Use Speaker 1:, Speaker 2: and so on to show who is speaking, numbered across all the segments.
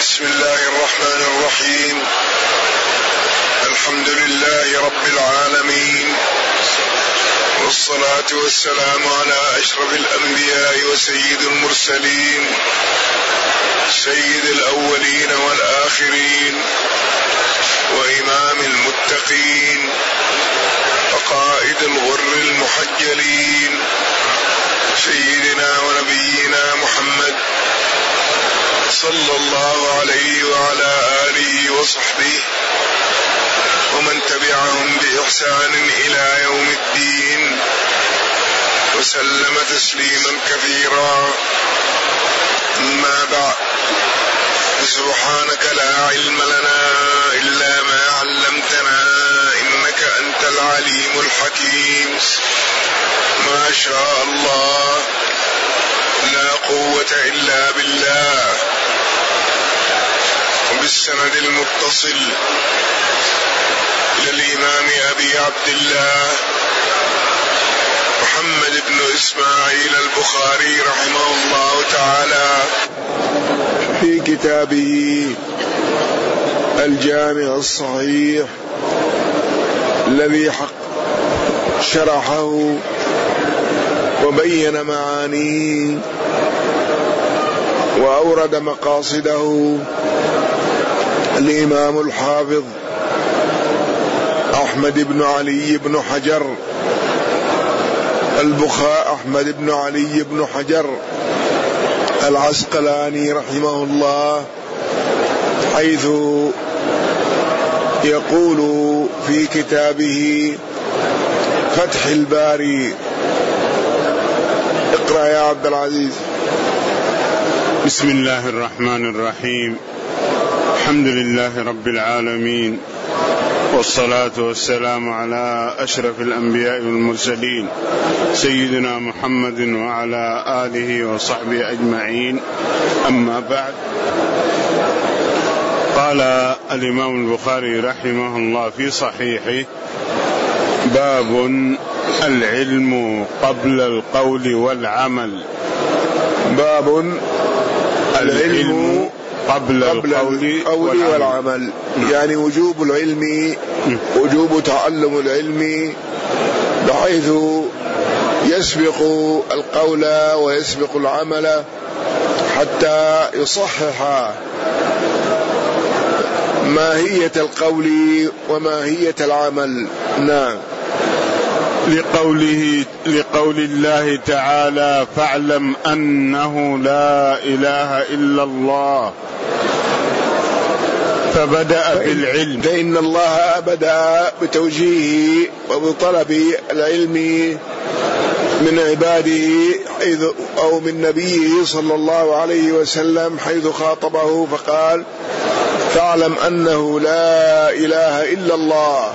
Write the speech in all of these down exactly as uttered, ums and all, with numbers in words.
Speaker 1: بسم الله الرحمن الرحيم. الحمد لله رب العالمين، والصلاة والسلام على أشرف الأنبياء وسيد المرسلين، سيد الأولين والآخرين، وإمام المتقين، وقائد الغر المحجلين، سيدنا ونبينا محمد صلى الله عليه وعلى آله وصحبه ومن تبعهم بإحسان إلى يوم الدين، وسلم تسليما كثيرا. أما بعد، سبحانك لا علم لنا إلا ما علمتنا إنك أنت العليم الحكيم. ما شاء الله، لا قوة إلا بالله. وبالسند المتصل إلى الإمام أبي عبد الله محمد بن إسماعيل البخاري رحمه الله تعالى في كتابه الجامع الصحيح الذي حق شرحه وبين معانيه وأورد مقاصده الإمام الحافظ أحمد بن علي بن حجر البخاري أحمد بن علي بن حجر العسقلاني رحمه الله، حيث يقول في كتابه فتح الباري. اقرأ يا عبد العزيز.
Speaker 2: بسم الله الرحمن الرحيم. الحمد لله رب العالمين، والصلاة والسلام على أشرف الأنبياء والمرسلين سيدنا محمد وعلى آله وصحبه أجمعين. أما بعد، قال الإمام البخاري رحمه الله في صحيحه: باب العلم قبل القول والعمل.
Speaker 1: باب العلم قبل, قبل القول والعمل, والعمل. يعني وجوب العلم، وجوب تعلم العلم بحيث يسبق القول ويسبق العمل حتى يصحح ماهية القول وماهية العمل. نعم.
Speaker 2: لقوله لقول الله تعالى: فاعلم أنه لا إله إلا الله. فبدأ بالعلم،
Speaker 1: فإن الله بدأ بتوجيه وبطلب العلم من عباده أو من نبيه صلى الله عليه وسلم، حيث خاطبه فقال: فاعلم أنه لا إله إلا الله.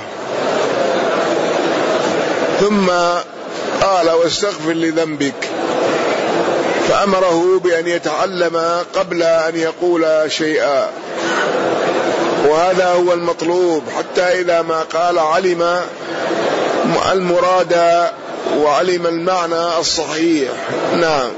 Speaker 1: ثم قال: واستغفر لذنبك، فأمره بأن يتعلم قبل أن يقول شيئا، وهذا هو المطلوب، حتى إذا ما قال علم المراد وعلم المعنى الصحيح. نعم.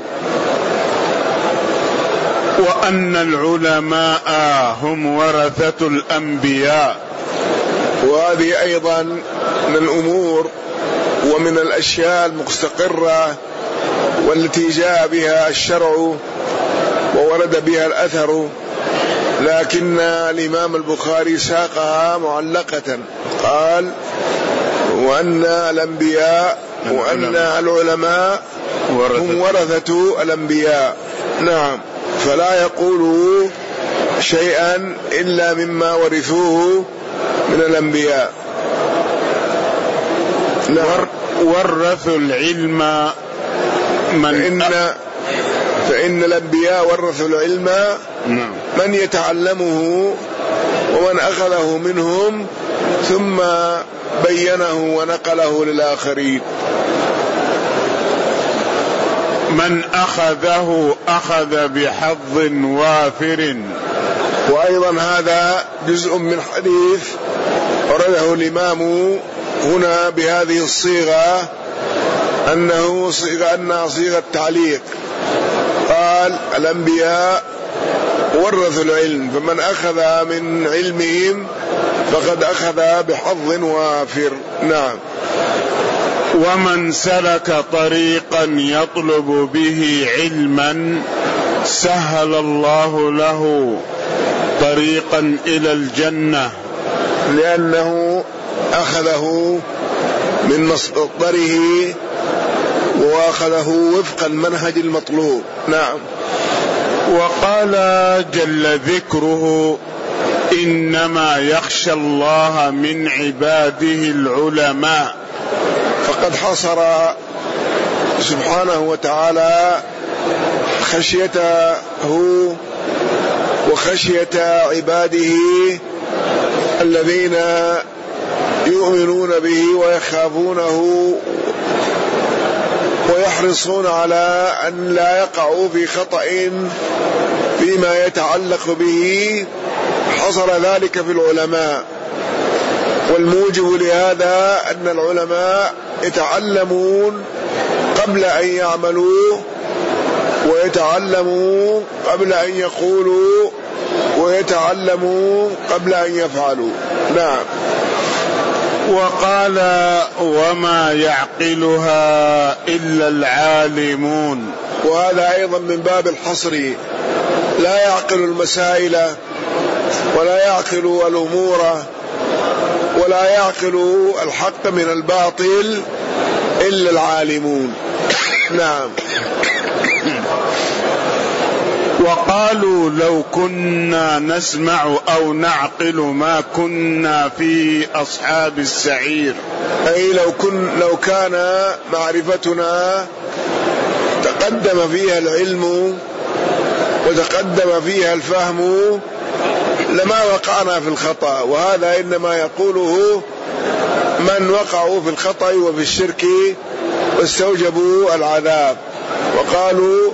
Speaker 2: وأن العلماء هم ورثة الأنبياء.
Speaker 1: وهذه أيضا من الأمور ومن الأشياء المستقرة والتي جاء بها الشرع وورد بها الأثر، لكن الإمام البخاري ساقها معلقة، قال: وأن الأنبياء وأن العلماء هم ورثة الأنبياء. نعم. فلا يقولوا شيئا إلا مما ورثوه من الأنبياء.
Speaker 2: نعم. ورثوا العلم من
Speaker 1: فإن, فإن الأنبياء ورثوا العلم
Speaker 2: نعم.
Speaker 1: من يتعلمه ومن أخذه منهم ثم بينه ونقله للآخرين.
Speaker 2: من أخذه أخذ بحظ وافر.
Speaker 1: وأيضا هذا جزء من حديث ورده الإمام هنا بهذه الصيغة، أنه صيغة أنها صيغة تعليق. قال: الأنبياء ورثوا العلم، فمن أخذ من علمهم فقد أخذ بحظ وافر. نعم.
Speaker 2: ومن سلك طريقا يطلب به علما سهل الله له طريقا إلى الجنة،
Speaker 1: لأنه أخذه من مصدره وأخذه وفق المنهج المطلوب. نعم.
Speaker 2: وقال جل ذكره: إنما يخشى الله من عباده العلماء.
Speaker 1: فقد حصر سبحانه وتعالى خشيته وخشية عباده الذين يؤمنون به ويخافونه ويحرصون على أن لا يقعوا في خطأ فيما يتعلق به، حصل ذلك في العلماء. والموجب لهذا أن العلماء يتعلمون قبل أن يعملوا، ويتعلموا قبل أن يقولوا، ويتعلموا قبل أن يفعلوا. نعم.
Speaker 2: وقال: وما يعقلها إلا العالمون.
Speaker 1: وهذا أيضا من باب الحصر، لا يعقل المسائل ولا يعقل الأمور ولا يعقل الحق من الباطل إلا العالمون. نعم.
Speaker 2: وقالوا لو كنا نسمع أو نعقل ما كنا في أصحاب السعير.
Speaker 1: أي لو, كن لو كان معرفتنا تقدم فيها العلم وتقدم فيها الفهم لما وقعنا في الخطأ. وهذا إنما يقوله من وقعوا في الخطأ وفي الشرك واستوجبوا العذاب. وقالوا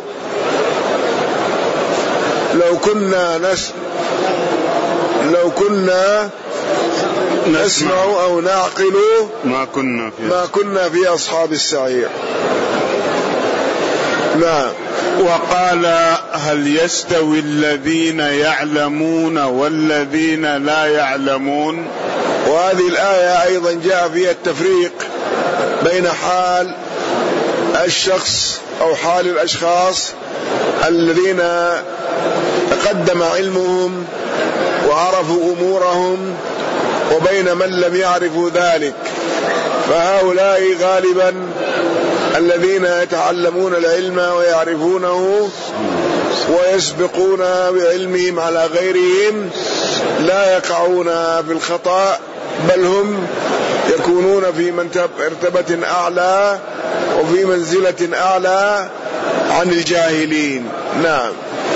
Speaker 1: لو كنا نس لو كنا نسمع أو نعقل
Speaker 2: ما كنا في
Speaker 1: ما كنا في أصحاب السعير. نعم.
Speaker 2: وقال: هل يستوي الذين يعلمون والذين لا يعلمون؟
Speaker 1: وهذه الآية أيضا جاء فيها التفريق بين حال الشخص أو حال الأشخاص الذين تقدم علمهم وعرفوا أمورهم وبين من لم يعرفوا ذلك. فهؤلاء غالبا الذين يتعلمون العلم ويعرفونه ويسبقون بعلمهم على غيرهم لا يقعون في الخطأ، بل هم يكونون في مرتبة أعلى وفي منزلة أعلى عن الجاهلين. نعم.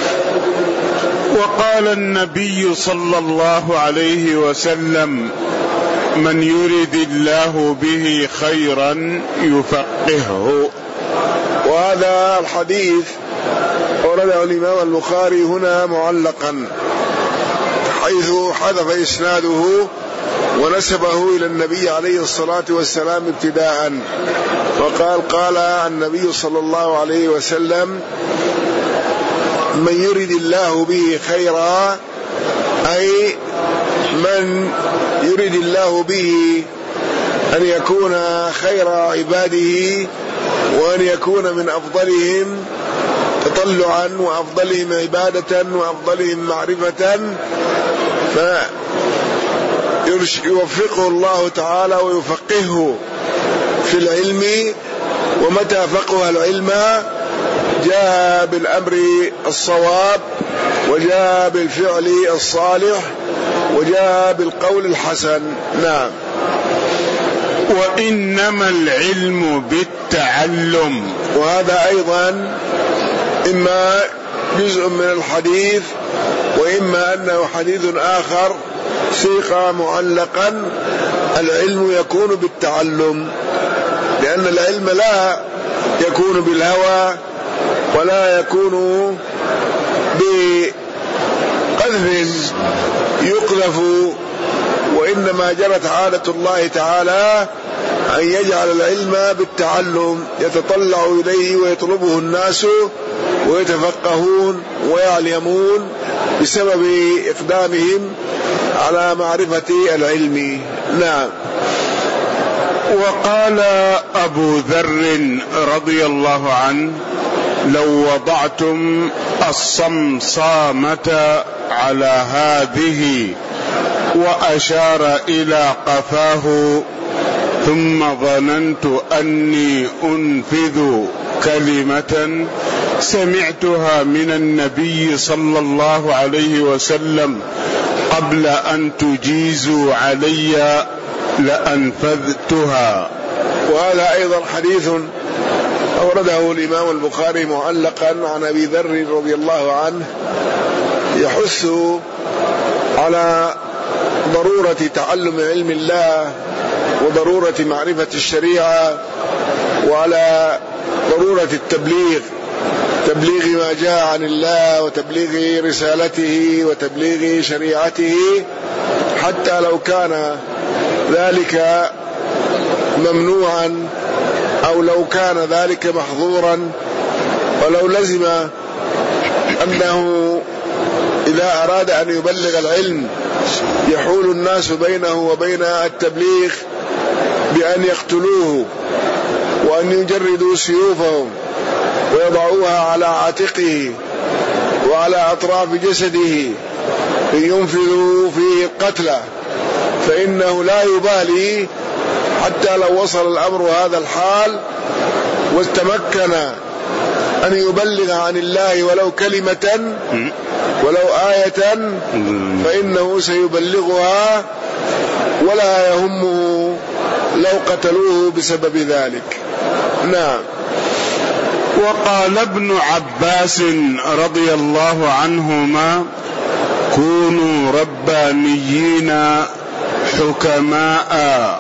Speaker 2: وقال النبي صلى الله عليه وسلم: من يرد الله به خيرا يفقهه.
Speaker 1: وهذا الحديث أورده الإمام البخاري هنا معلقا، حيث حذف إسناده ونسبه إلى النبي عليه الصلاة والسلام ابتداء، وقال: قال النبي صلى الله عليه وسلم: من يرد الله به خيرا، أي من يرد الله به أن يكون خير عباده وأن يكون من أفضلهم تطلعا وأفضلهم عبادة وأفضلهم معرفة، فيوفقه الله تعالى ويفقهه في العلم. ومتى فقه العلم جاء بالأمر الصواب، وجاء بالفعل الصالح، وجاء بالقول الحسن. نعم.
Speaker 2: وإنما العلم بالتعلم.
Speaker 1: وهذا أيضا إما جزء من الحديث وإما أنه حديث آخر سيق معلقا. العلم يكون بالتعلم، لأن العلم لا يكون بالهوى ولا يكون بقذف يقذف، وإنما جرت عادة الله تعالى أن يجعل العلم بالتعلم، يتطلع إليه ويطلبه الناس ويتفقهون ويعلمون بسبب إقدامهم على معرفة العلم. نعم.
Speaker 2: وقال أبو ذر رضي الله عنه: لو وضعتم الصمصامة على هذه، وأشار إلى قفاه، ثم ظننت أني أنفذ كلمة سمعتها من النبي صلى الله عليه وسلم قبل أن تجيزوا علي لأنفذتها.
Speaker 1: وهذا أيضا حديث أورده الإمام البخاري معلقا عن أبي ذر رضي الله عنه، يحث على ضرورة تعلم علم الله وضرورة معرفة الشريعة، وعلى ضرورة التبليغ، تبليغ ما جاء عن الله وتبليغ رسالته وتبليغ شريعته، حتى لو كان ذلك ممنوعا أو لو كان ذلك محظورا، ولو لزم أنه إذا أراد أن يبلغ العلم يحول الناس بينه وبين التبليغ بأن يقتلوه وأن يجردوا سيوفهم ويضعوها على عاتقه وعلى أطراف جسده لينفذوا فيه القتل، فإنه لا يبالي حتى لو وصل الأمر هذا الحال واستمكن أن يبلغ عن الله ولو كلمة ولو آية، فإنه سيبلغها ولا يهمه لو قتلوه بسبب ذلك. نعم.
Speaker 2: وقال ابن عباس رضي الله عنهما: كونوا ربانيين حكماء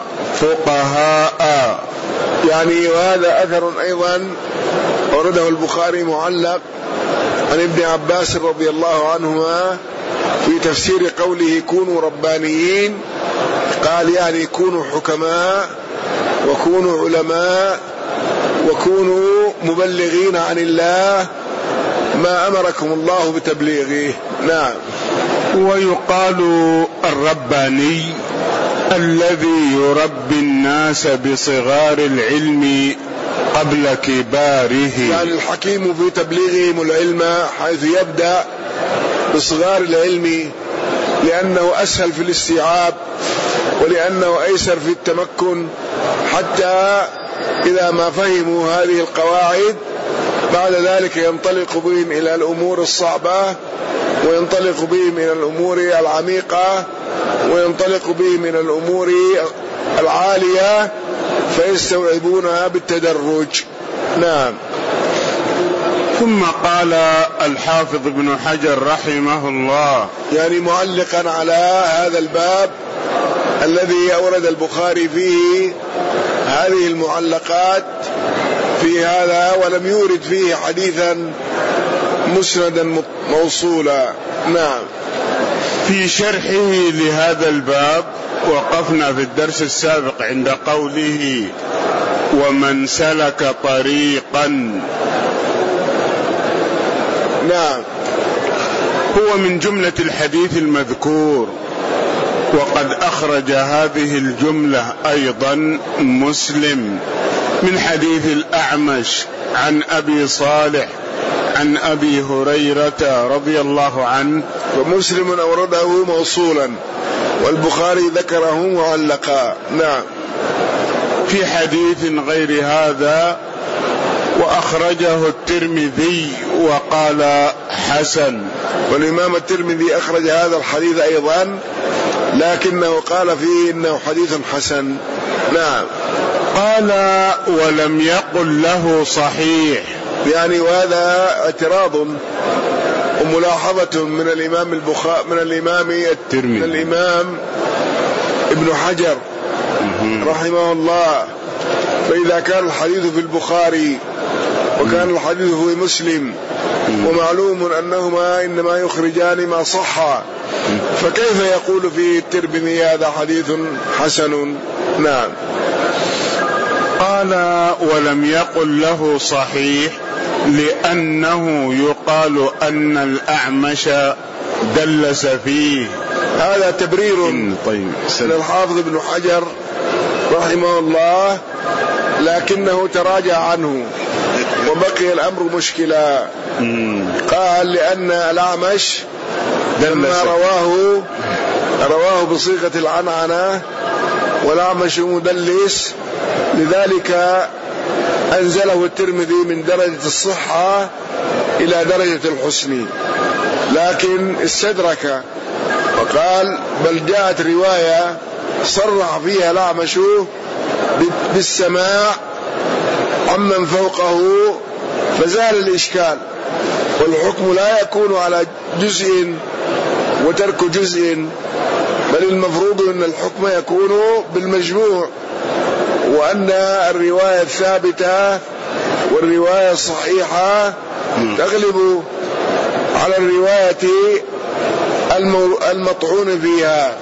Speaker 2: فقهاء.
Speaker 1: يعني وهذا أثر أيضا ورده البخاري معلق عن ابن عباس رضي الله عنهما في تفسير قوله كونوا ربانيين، قال يعني كونوا حكماء وكونوا علماء وكونوا مبلغين عن الله ما أمركم الله بتبليغه. نعم.
Speaker 2: ويقال الرباني الذي يربي الناس بصغار العلم قبل كباره،
Speaker 1: يعني الحكيم في تبليغهم العلم حيث يبدأ بصغار العلم، لأنه أسهل في الاستيعاب ولأنه أيسر في التمكن، حتى إذا ما فهموا هذه القواعد بعد ذلك ينطلق بهم إلى الأمور الصعبة، وينطلق بهم إلى الأمور العميقة، وينطلق بهم إلى الأمور العالية، فيستوعبونها بالتدرج. نعم.
Speaker 2: ثم قال الحافظ ابن حجر رحمه الله،
Speaker 1: يعني معلقا على هذا الباب الذي أورد البخاري فيه هذه المعلقات في هذا، ولم يورد فيه حديثا مسندا موصولا. نعم.
Speaker 2: في شرحه لهذا الباب وقفنا في الدرس السابق عند قوله: ومن سلك طريقا.
Speaker 1: نعم.
Speaker 2: هو من جملة الحديث المذكور، وقد أخرج هذه الجملة أيضا مسلم من حديث الأعمش عن أبي صالح عن أبي هريرة رضي الله عنه،
Speaker 1: ومسلم أورده موصولا والبخاري ذكره معلقا. نعم.
Speaker 2: في حديث غير هذا، وأخرجه الترمذي وقال حسن.
Speaker 1: والإمام الترمذي أخرج هذا الحديث أيضا، لكنه قال فيه إنه حديث حسن. نعم.
Speaker 2: قال ولم يقل له صحيح،
Speaker 1: يعني وهذا اعتراض وملاحظة من الإمام البخاري من الإمام الترمذي من الإمام ابن حجر رحمه الله. فإذا كان الحديث في البخاري وكان الحديث في مسلم، ومعلوم أنهما إنما يخرجان ما صح، فكيف يقول فيه الترمذي هذا حديث حسن؟ نعم.
Speaker 2: قال ولم يقل له صحيح لأنه يقال أن الأعمش دلس فيه.
Speaker 1: هذا تبرير
Speaker 2: طيب
Speaker 1: للحافظ ابن حجر رحمه الله، لكنه تراجع عنه وبقي الأمر مشكلا. قال لأن الأعمش لما رواه رواه بصيغة العنعنة والأعمش مدلس، لذلك أنزله الترمذي من درجة الصحة إلى درجة الحسن، لكن استدرك وقال بل جاءت رواية صرح فيها الأعمش بالسماع عمن فوقه فزال الإشكال، والحكم لا يكون على جزء وترك جزء، بل المفروض أن الحكم يكون بالمجموع، وأن الرواية الثابتة والرواية الصحيحة تغلب على الرواية المطعون فيها.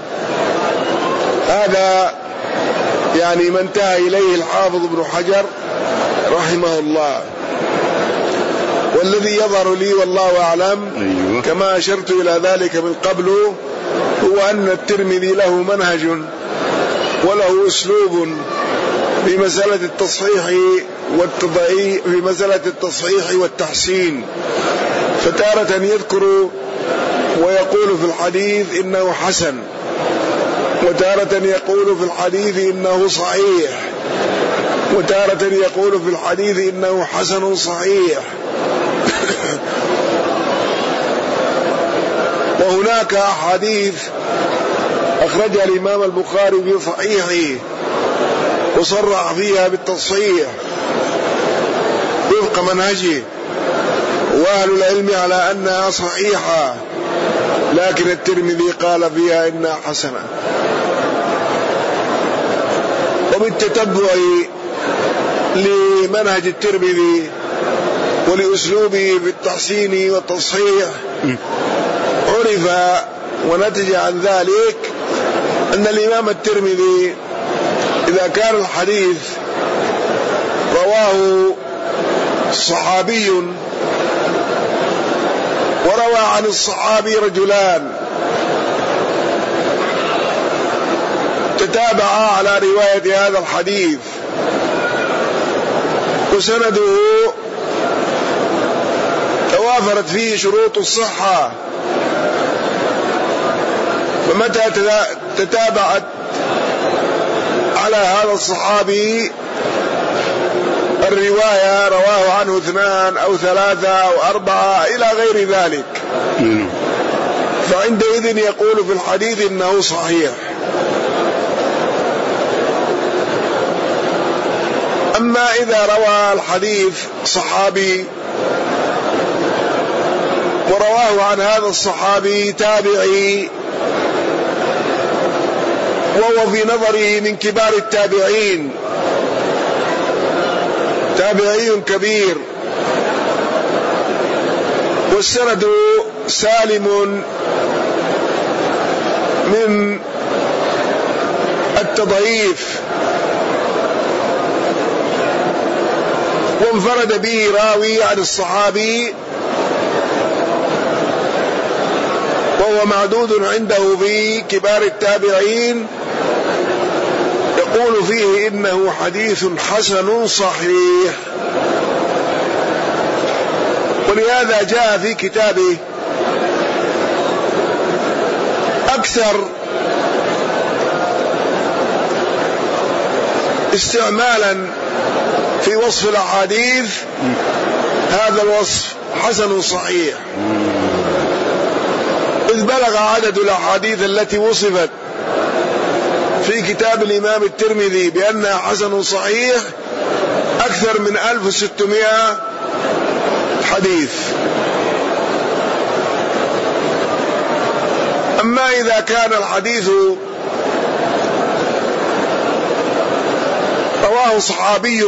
Speaker 1: هذا يعني ما انتهى إليه الحافظ ابن حجر رحمه الله. والذي يظهر لي والله أعلم كما أشرت إلى ذلك من قبل هو أن الترمذي له منهج وله أسلوب في مسألة التصحيح والتضعيف، في مسألة التصحيح والتحسين، فتارة يذكر ويقول في الحديث إنه حسن، وتارة يقول في الحديث إنه صحيح، وتارة يقول في الحديث إنه حسن صحيح. وهناك أحاديث أخرجها الإمام البخاري في صحيحه وصرح فيها بالتصحيح وفق منهجه، وأهل العلم على أنها صحيحة، لكن الترمذي قال فيها إنها حسنة. وبالتتبع لمنهج الترمذي ولأسلوبه في التحسين والتصحيح عرف ونتج عن ذلك أن الإمام الترمذي إذا كان الحديث رواه صحابي وروى عن الصحابي رجلان تتابعا على رواية هذا الحديث وسنده توافرت فيه شروط الصحة، فمتى تتابعت على هذا الصحابي الرواية رواه عنه اثنان أو ثلاثة أو أربعة إلى غير ذلك، فعندئذ يقول في الحديث إنه صحيح. أما إذا روى الحديث صحابي ورواه عن هذا الصحابي تابعي وهو في نظره من كبار التابعين، تابعي كبير، والسند سالم من التضعيف، وانفرد به راوي عن الصحابي وهو معدود عنده في كبار التابعين، يقول فيه إنه حديث حسن صحيح. ولهذا جاء في كتابه أكثر استعمالا في وصف الأحاديث هذا الوصف حسن صحيح، إذ بلغ عدد الأحاديث التي وصفت في كتاب الإمام الترمذي بأنها حسن صحيح أكثر من ألف وستمائة حديث. أما إذا كان الحديث رواه صحابي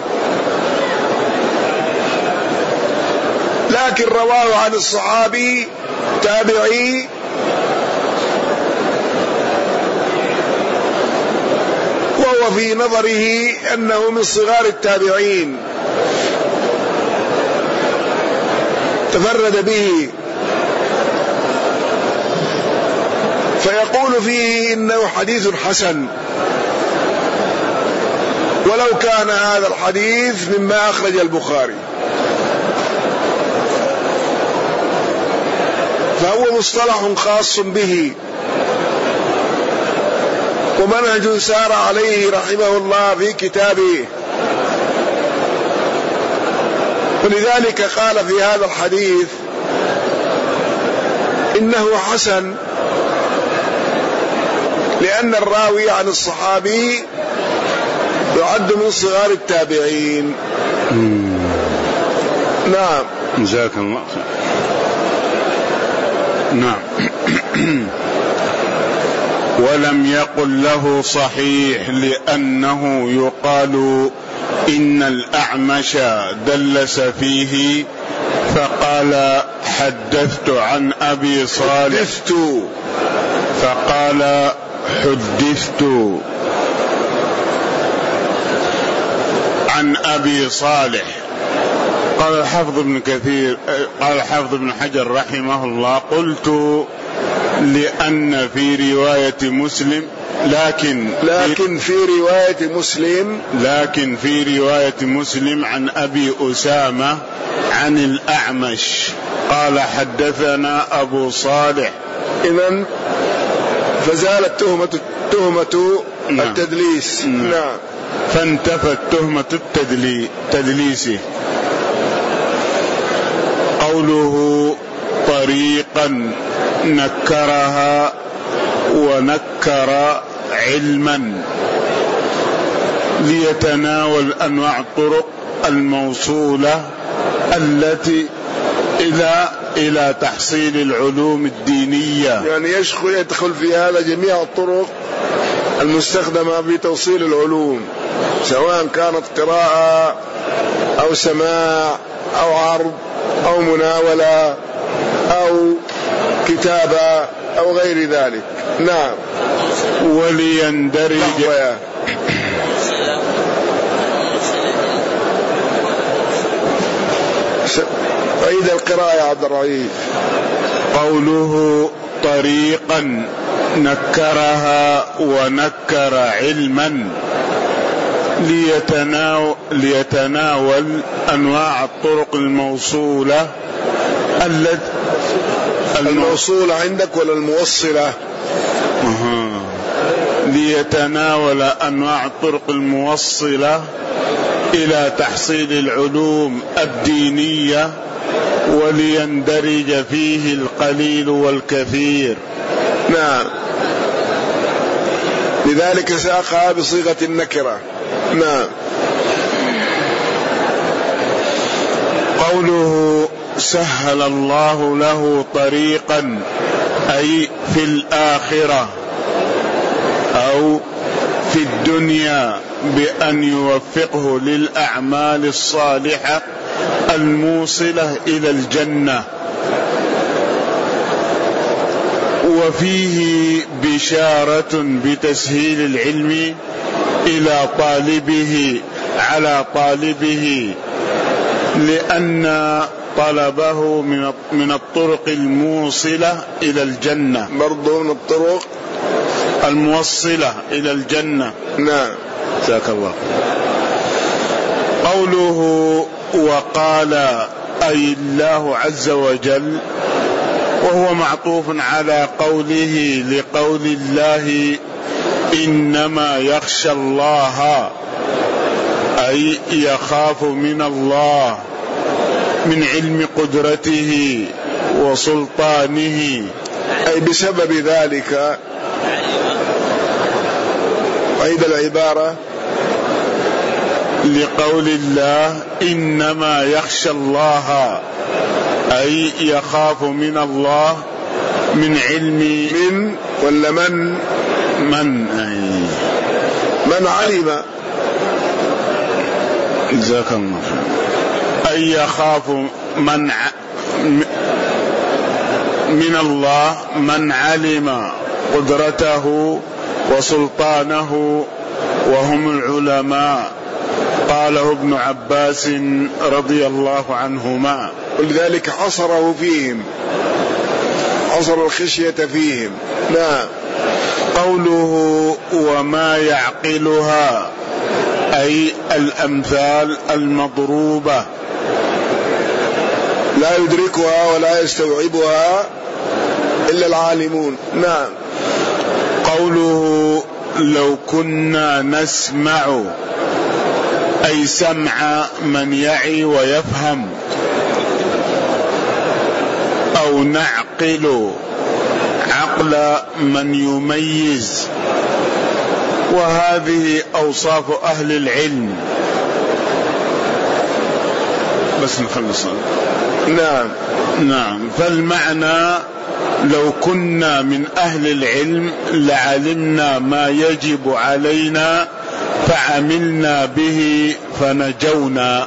Speaker 1: لكن رواه عن الصحابي تابعي وهو في نظره أنه من صغار التابعين تفرد به فيقول فيه إنه حديث حسن، ولو كان هذا الحديث مما أخرج البخاري، فهو مصطلح خاص به ومنهج سار عليه رحمه الله في كتابه. ولذلك قال في هذا الحديث إنه حسن، لأن الراوي عن الصحابي يعد من صغار التابعين. نعم.
Speaker 2: جزاك الله خير. نعم. ولم يقل له صحيح لأنه يقال إن الأعمش دلس فيه فقال حدثت عن أبي صالح
Speaker 1: حدثت
Speaker 2: فقال حدثت عن أبي صالح. قال الحافظ ابن كثير قال الحافظ ابن حجر رحمه الله قلت لأن في رواية مسلم لكن
Speaker 1: لكن في رواية مسلم
Speaker 2: لكن في رواية مسلم عن أبي أسامة عن الأعمش قال حدثنا أبو صالح.
Speaker 1: إذن فزالت تهمة تهمة التدليس.
Speaker 2: نعم. نعم. فانتفت تهمة التدليس. قوله طريقا نكرها ونكر علما ليتناول أنواع الطرق الموصولة التي إلى إلى تحصيل العلوم الدينية،
Speaker 1: يعني يدخل في هذا جميع الطرق المستخدمة في توصيل العلوم، سواء كانت قراءة أو سماع أو عرض أو مناولة أو كتابة أو غير ذلك. نعم.
Speaker 2: وليندرج
Speaker 1: عيد القراءة يا عبد الرحيم.
Speaker 2: قوله طريقا نكرها ونكر علما ليتناول, ليتناول أنواع الطرق الموصولة التي
Speaker 1: الموصولة عندك ولا الموصلة؟
Speaker 2: أه. ليتناول أنواع الطرق الموصلة إلى تحصيل العلوم الدينية وليندرج فيه القليل والكثير.
Speaker 1: نعم. لذلك ساقها بصيغة النكرة. نعم.
Speaker 2: قوله سهل الله له طريقا أي في الآخرة أو في الدنيا بأن يوفقه للأعمال الصالحة الموصلة إلى الجنة. وفيه بشارة بتسهيل العلم إلى طالبه على طالبه، لأن طلبه من الطرق الموصلة إلى الجنة،
Speaker 1: برضو من الطرق
Speaker 2: الموصلة إلى الجنة.
Speaker 1: نعم.
Speaker 2: جزاك الله. قوله وقال أي الله عز وجل، وهو معطوف على قوله لقول الله إنما يخشى الله أي يخاف من الله من علم قدرته وسلطانه،
Speaker 1: أي بسبب ذلك. عيد العبارة.
Speaker 2: لقول الله إنما يخشى الله أي يخاف من الله من علم
Speaker 1: من ولا من
Speaker 2: من أي
Speaker 1: من علم.
Speaker 2: جزاك الله. أي يخاف من ع... من الله من علم قدرته وسلطانه وهم العلماء. قاله ابن عباس رضي الله عنهما.
Speaker 1: ولذلك حصره فيهم، حصر الخشية فيهم. نعم.
Speaker 2: قوله وما يعقلها أي الأمثال المضروبة
Speaker 1: لا يدركها ولا يستوعبها إلا العالمون. نعم.
Speaker 2: قوله لو كنا نسمع أي سمع من يعي ويفهم، أو نعقل عقل من يميز، وهذه أوصاف أهل العلم. بس نخلص.
Speaker 1: نعم
Speaker 2: نعم. فالمعنى لو كنا من أهل العلم لعلمنا ما يجب علينا فعملنا به فنجونا.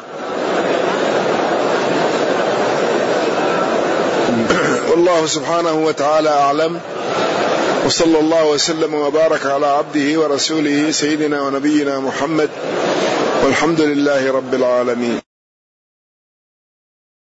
Speaker 1: والله سبحانه وتعالى أعلم، وصلى الله وسلم وبارك على عبده ورسوله سيدنا ونبينا محمد، والحمد لله رب العالمين.